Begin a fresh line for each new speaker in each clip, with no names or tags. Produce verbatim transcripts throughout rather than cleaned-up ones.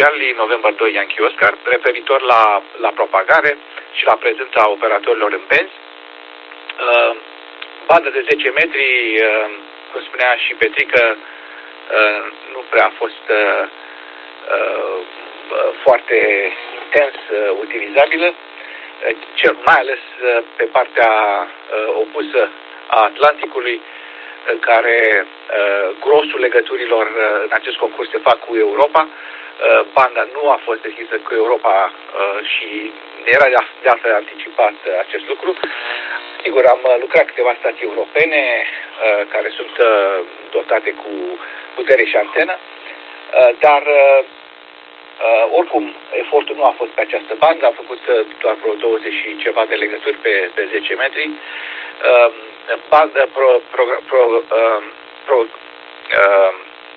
Charlie, November doi Yankee Oscar, referitor la, la propagare și la prezența operatorilor în benzi. Uh, bandă de zece metri, uh, cum spunea și Petrică, uh, nu prea a fost uh, uh, foarte intens uh, utilizabilă, uh, cel, mai ales uh, pe partea uh, opusă a Atlanticului, în care uh, grosul legăturilor uh, în acest concurs se fac cu Europa. Uh, banda nu a fost deschisă cu Europa uh, și era de, de altfel anticipat uh, acest lucru. Sigur, am uh, lucrat câteva stații europene uh, care sunt uh, dotate cu putere și antenă, uh, dar uh, uh, oricum efortul nu a fost pe această bandă, am făcut uh, doar vreo douăzeci și ceva de legături pe, pe zece metri. Uh, bandă pro, pro, pro, uh, pro, uh,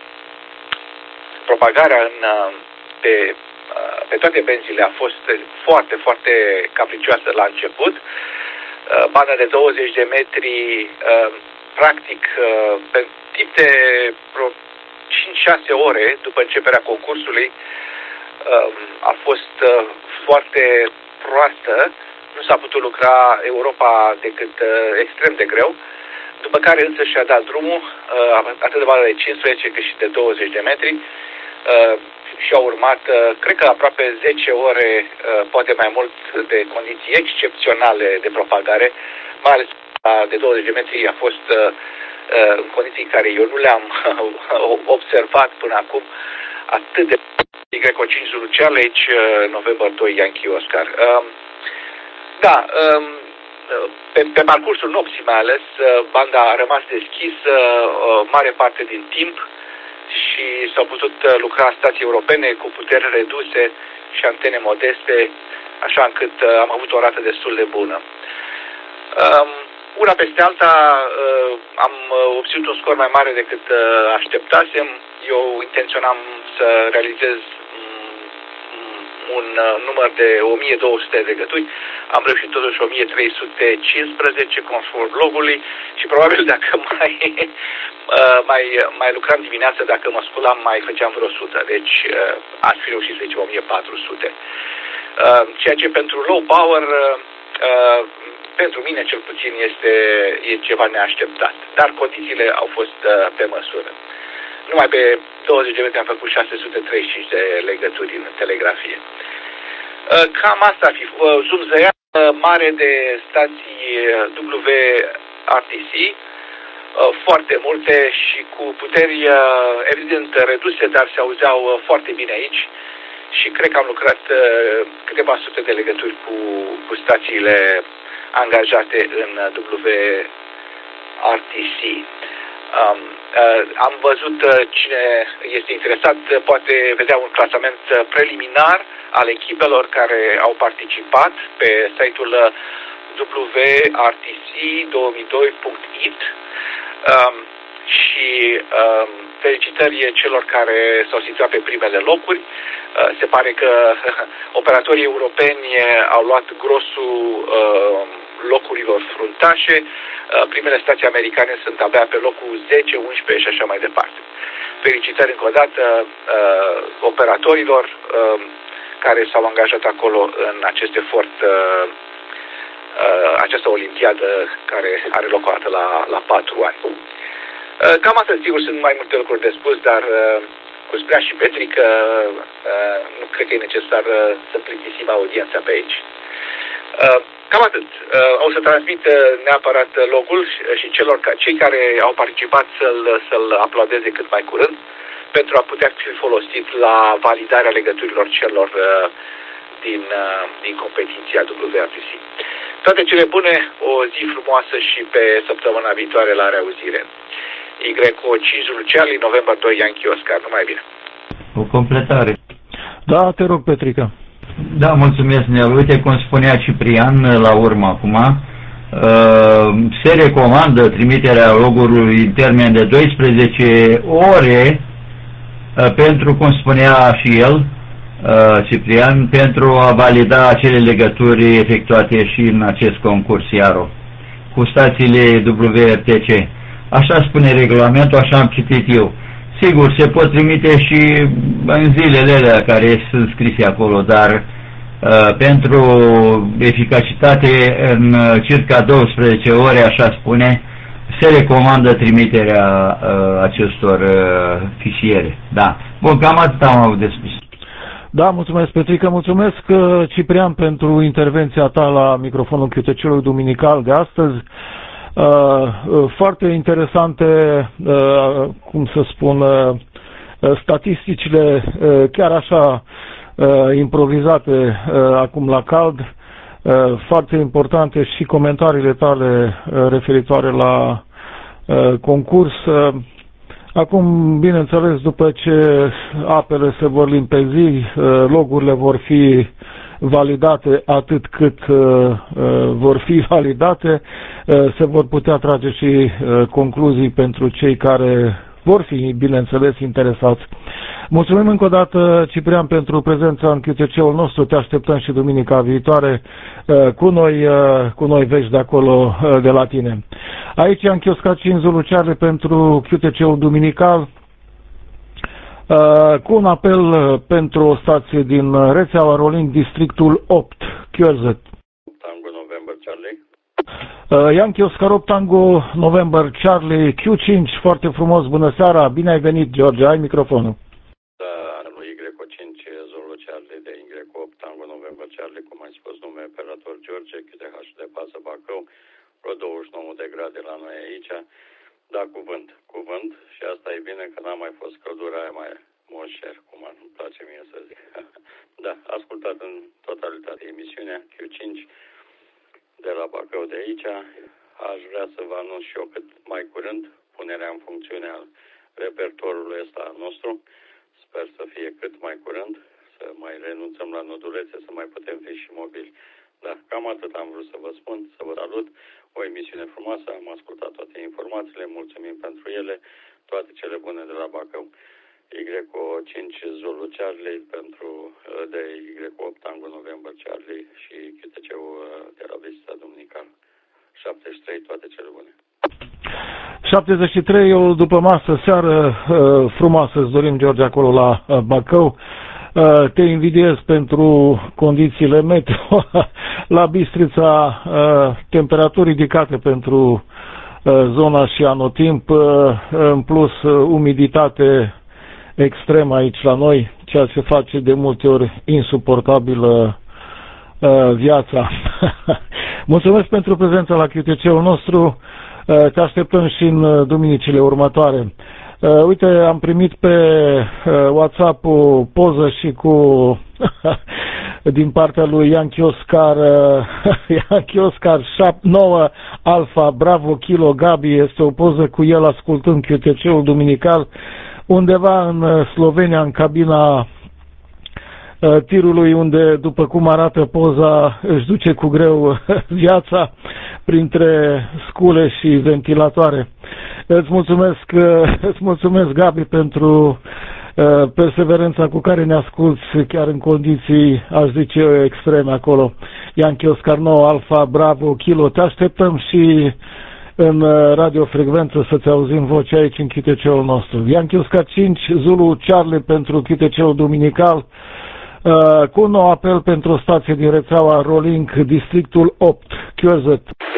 propagarea în, pe, pe toate benzile a fost foarte, foarte capricioasă la început. Banda de douăzeci de metri, practic, pe tip de cinci șase ore după începerea concursului, a fost foarte proastă. Nu s-a putut lucra Europa decât extrem de greu. După care însă și-a dat drumul, atât de bandă de cincisprezece cât și de douăzeci de metri, și au urmat, cred că aproape zece ore, poate mai mult, de condiții excepționale de propagare, mai ales de douăzeci de metri a fost în condiții care eu nu le-am observat până acum, atât de Y cinci Zulu Charlie, November doi Yankee Oscar. Da, Pe, pe parcursul nopții mai ales, banda a rămas deschisă mare parte din timp și s-au putut lucra stații europene cu puteri reduse și antene modeste, așa încât am avut o rată destul de bună. Una peste alta am obținut un scor mai mare decât așteptasem. Eu intenționam să realizez un număr de o mie două sute de legături. Am reușit totuși o mie trei sute cincisprezece conform blogului și probabil dacă mai, mai, mai lucram dimineața, dacă mă sculam, mai făceam vreo sută. Deci aș fi reușit să zicem o mie patru sute. Ceea ce pentru low power, pentru mine cel puțin, este e ceva neașteptat. Dar condițiile au fost pe măsură. Numai pe douăzeci de metri am făcut șase sute treizeci și cinci de legături în telegrafie. Cam asta ar fi. Zoom zăia mare de stații W R T C, foarte multe și cu puteri evident reduse, dar se auzeau foarte bine aici și cred că am lucrat câteva sute de legături cu, cu stațiile angajate în W R T C. Um, uh, am văzut uh, cine este interesat poate vedea un clasament preliminar al echipelor care au participat pe site-ul W R T C două mii doi punct I T um, și um, felicitări celor care s-au situat pe primele locuri. Uh, se pare că operatorii europeni au luat grosul uh, locurilor fruntașe. Primele stații americane sunt abia pe locul zece, unsprezece și așa mai departe. Felicitări încă o dată uh, operatorilor uh, care s-au angajat acolo în acest efort, uh, uh, această olimpiadă care are loc o dată la, la patru ani. Uh, cam atât, sigur, sunt mai multe lucruri de spus, dar uh, cum spunea și Petrică, uh, nu cred că e necesar uh, să plictisim audiența pe aici. Uh, Cam atât. O să transmit neapărat logul și celor ca, cei care au participat să-l, să-l aplaudeze cât mai curând pentru a putea fi folosit la validarea legăturilor celor din, din competiția W R T C. Toate cele bune, o zi frumoasă și pe săptămâna viitoare la reauzire. Y cinci Zulu Charlie, November doi Yankee Oscar. Numai bine.
O completare.
Da, te rog, Petrica.
Da, mulțumesc, Nel. Uite cum spunea Ciprian la urmă acum, se recomandă trimiterea logului în termen de douăsprezece ore pentru, cum spunea și el, Ciprian, pentru a valida acele legături efectuate și în acest concurs IARO cu stațiile W R T C. Așa spune regulamentul, așa am citit eu. sigur, se pot trimite și în zilele alea care sunt scrise acolo, dar uh, pentru eficacitate în circa douăsprezece ore, așa spune, se recomandă trimiterea uh, acestor uh, fișiere. Da. Bun, cam atât am avut de spus.
Da, mulțumesc, Petrică, mulțumesc, Ciprian, pentru intervenția ta la microfonul Q T C-ului duminical de astăzi. Uh, foarte interesante, uh, cum să spun, uh, statisticile uh, chiar așa uh, improvizate uh, acum la cald, uh, foarte importante și comentariile tale uh, referitoare la uh, concurs. Uh, acum, bineînțeles, după ce apele se vor limpezi, uh, logurile vor fi validate atât cât uh, uh, vor fi validate, uh, se vor putea trage și uh, concluzii pentru cei care vor fi, bineînțeles, interesați. Mulțumim încă o dată, Ciprian, pentru prezența în Q T C-ul nostru. Te așteptăm și duminica viitoare uh, cu noi, uh, cu noi vești de acolo, uh, de la tine. Aici am chioscat cinci Zulu Charlie pentru Q T C-ul duminical. Uh, cu un apel uh, pentru o stație din uh, rețeaua Rolling, districtul opt, Q R Z.
Tango November Charlie.
Uh, Yankee Oscar opt Tango November Charlie, Q cinci, foarte frumos, bună seara, bine ai venit, George, ai microfonul.
Da, lui Y cinci Zulu Charlie de Y opt Tango November Charlie, cum ai spus, nume operator George, Q T H de bază Bacău, vreo douăzeci și nouă de grade la noi aici. Da, cuvânt, cuvânt, și asta e bine că n-a mai fost căldura aia mai monșer, cum îmi place mie să zic. Da, ascultat în totalitate emisiunea Q cinci de la Bacău de aici. Aș vrea să vă anunț și eu cât mai curând punerea în funcțiune a repertorului ăsta nostru. Sper să fie cât mai curând, să mai renunțăm la nodulețe, să mai putem fi și mobili. Da, cam atât am vrut să vă spun, să vă salut. O emisiune frumoasă, am ascultat toate informațiile, mulțumim pentru ele, toate cele bune de la Bacău. Y cinci Zulu Charlie pentru de Y opt Tango November Charlie și Q T C-ul de la vizita duminical. șaptezeci și trei, toate cele bune.
șaptezeci și trei, o după masă, seară uh, frumoasă, îți dorim, George, acolo la uh, Bacău. Uh, te invidiez pentru condițiile meteo la Bistrița, uh, temperaturi ridicate pentru uh, zona și anotimp, uh, în plus uh, umiditate extremă aici la noi, ceea ce face de multe ori insuportabilă uh, viața. Mulțumesc pentru prezența la Q T C-ul nostru, uh, te așteptăm și în uh, duminicile următoare. Uh, uite, am primit pe uh, WhatsApp o poză și cu din partea lui Yankee Oscar uh, Yankee Oscar șapte nouă Alpha Bravo Kilo Gabi, este o poză cu el ascultând Q T C-ul duminical undeva în uh, Slovenia, în cabina uh, tirului, unde, după cum arată poza, își duce cu greu viața printre scule și ventilatoare. Îți mulțumesc, îți mulțumesc, Gabi, pentru uh, perseverența cu care ne asculți, chiar în condiții, aș zice eu, extreme acolo. Yankee Oscar nouă Alpha Bravo Kilo, te așteptăm și în radiofrecvență să-ți auzim vocea aici în Q T C-ul nostru. Yankee Oscar cinci Zulu Charlie pentru Q T C-ul duminical, uh, cu un nou apel pentru o stație din rețeaua Rolling, districtul opt, Q R Z.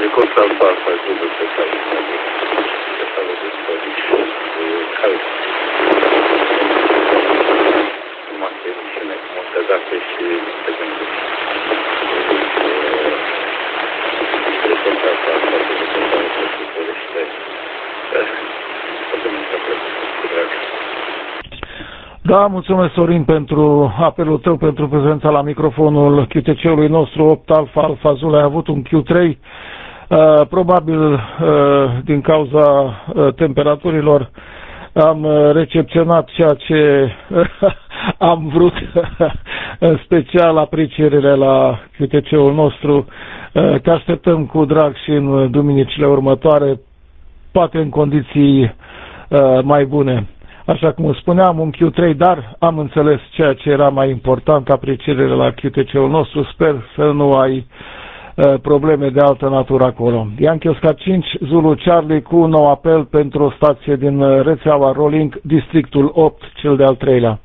Da, mulțumesc, Sorin, pentru apelul tău, pentru prezența la microfonul Q T C-ului nostru opt Alpha Alpha Zulu. Ai avut un Q trei, uh, probabil uh, din cauza uh, temperaturilor am uh, recepționat ceea ce uh, am vrut, în special aprecierile la Q T C-ul nostru. Uh, te așteptăm cu drag și în duminicile următoare, poate în condiții uh, mai bune. Așa cum spuneam, un Q trei, dar am înțeles ceea ce era mai important, aprecierile la Q T C-ul nostru. Sper să nu ai probleme de altă natură acolo. Yankee Oscar cinci, Zulu Charlie cu un nou apel pentru o stație din rețeaua Rolling, districtul opt, cel de-al treilea.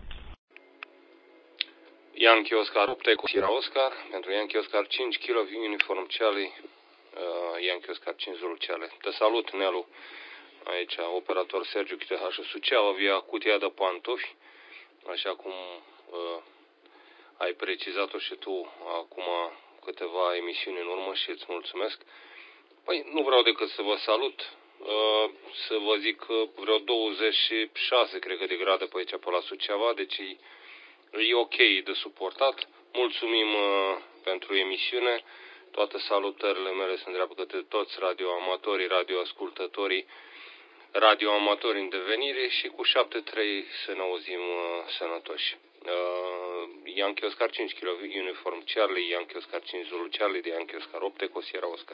Yankee Oscar opt, Eco Sierra Oscar, pentru Yankee Oscar cinci, Kilo Uniform Charlie, uh, Yankee Oscar cinci, Zulu Charlie. Te salut, Nelu, aici operator Sergiu Chitehaș Suceava, via cutia de pantofi, așa cum uh, ai precizat-o și tu acum câteva emisiuni în urmă și îți mulțumesc. Păi nu vreau decât să vă salut, uh, să vă zic că vreo douăzeci și șase, cred că, de grade pe aici, pe la Suceava, deci e ok de suportat. Mulțumim uh, pentru emisiune. Toate salutările mele se îndreaptă către toți radioamatorii, radioascultătorii, radioamatori în devenire și cu șapte trei să ne auzim uh, sănătoși. Uh, Yankee Oscar cinci, Kilo Uniform Charlie, Yankee Oscar cinci, Zulu Charlie, de Yankee Oscar opt, Eco Sierra Oscar.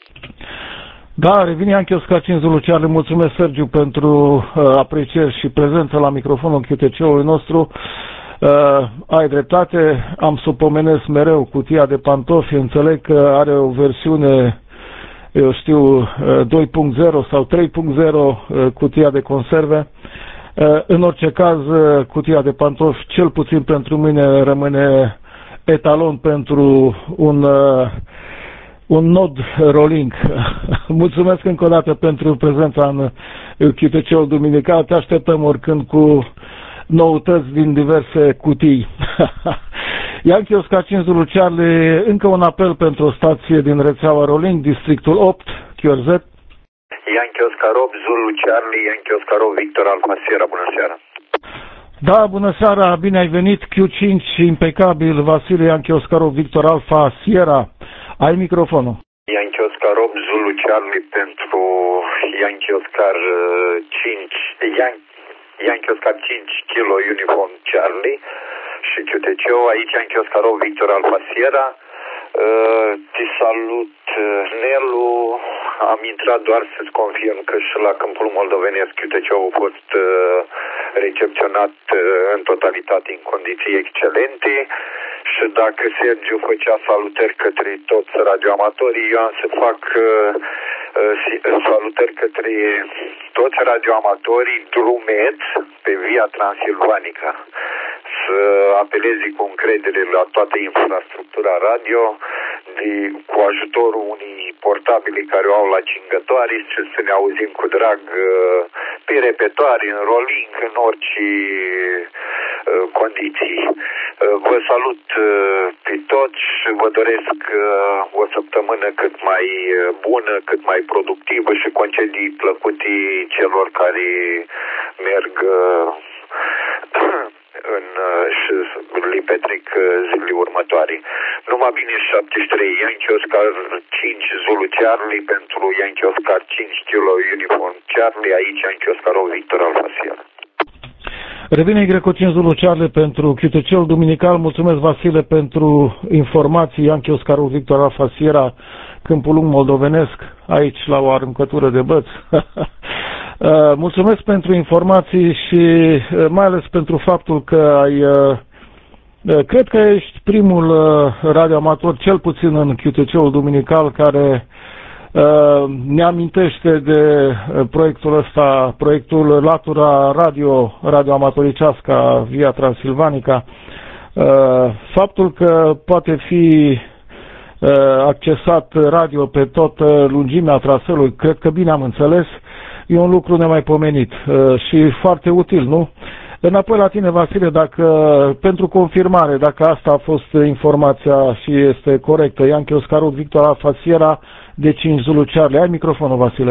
Da, revine Yankee Oscar cinci, Zulu Charlie. Mulțumesc, Sergiu, pentru uh, aprecieri și prezență la microfonul Q T C-ului nostru. Uh, ai dreptate, am să pomenesc mereu cutia de pantofi, înțeleg că are o versiune, eu știu, uh, doi punct zero sau trei punct zero, uh, cutia de conserve. Uh, în orice caz, uh, cutia de pantofi, cel puțin pentru mine, rămâne etalon pentru un, uh, un nod rolling. Mulțumesc încă o dată pentru prezența în Q T C-ul duminical. Te așteptăm oricând cu noutăți din diverse cutii. Yankee Oscar cinci, Zulu Charlie, încă un apel pentru o stație din rețeaua Rolling, districtul opt, Q R Z.
Yankee Oscar opt, Zulu Charlie, Yankee Oscar opt, Victor Alfa Sierra, bună seara.
Da, bună seara, bine ai venit, Q cinci, impecabil, Vasile, Yankee Oscar opt, Victor Alfa Sierra. Ai microfonul.
Yankee Oscar opt, Zulu Charlie pentru Yankee Oscar cinci, Yankee Yankee Oscar cinci, Kilo Uniform Charlie și Q T C-ul, aici Yankee Oscar opt, Victor Alfa Sierra. Uh, te salut, Nelu. Am intrat doar să-ți confirm că și la Câmpul Moldovenesc Q T C-ul a fost uh, recepționat uh, în totalitate în condiții excelente și dacă Sergiu făcea salutări către toți radioamatorii, eu am să fac uh, uh, salutări către toți radioamatorii drumeți pe Via Transilvanica, să apeleze cu încredere la toată infrastructura radio, de, cu ajutorul unei portabili care o au la cingătoare și să ne auzim cu drag pe repetoare, în rolling, în orice condiții. Vă salut pe toți și vă doresc o săptămână cât mai bună, cât mai productivă și concedii plăcute celor care merg în, și li petrec zilele următoare. Numai bine, șaptezeci și trei, Yankee Oscar cinci, Zulu Charlie pentru Yankee Oscar cinci, Kilo Uniform Charlie, aici Yankee Oscar opt, Victor Alfa Sierra.
Revine Greco cinci, Zulu Charlie pentru Q T C-ul duminical. Mulțumesc, Vasile, pentru informații. Yankee Oscar opt, Victor Alfa Sierra, Câmpul Lung Moldovenesc, aici la o aruncătură de băți. Mulțumesc pentru informații și mai ales pentru faptul că ai, cred că ești primul radioamator, cel puțin în Q T C-ul duminical, care ne amintește de proiectul ăsta, proiectul Latura Radio, radioamatoricească Via Transilvanica. Faptul că poate fi accesat radio pe tot lungimea traseului, cred că bine am înțeles, e un lucru nemaipomenit și foarte util, nu? Înapoi la tine, Vasile, dacă, pentru confirmare, dacă asta a fost informația și este corectă, Yankee Oscar opt, Victor Alfa Sierra, de cinci, Zulu Charlie. Ai microfonul, Vasile.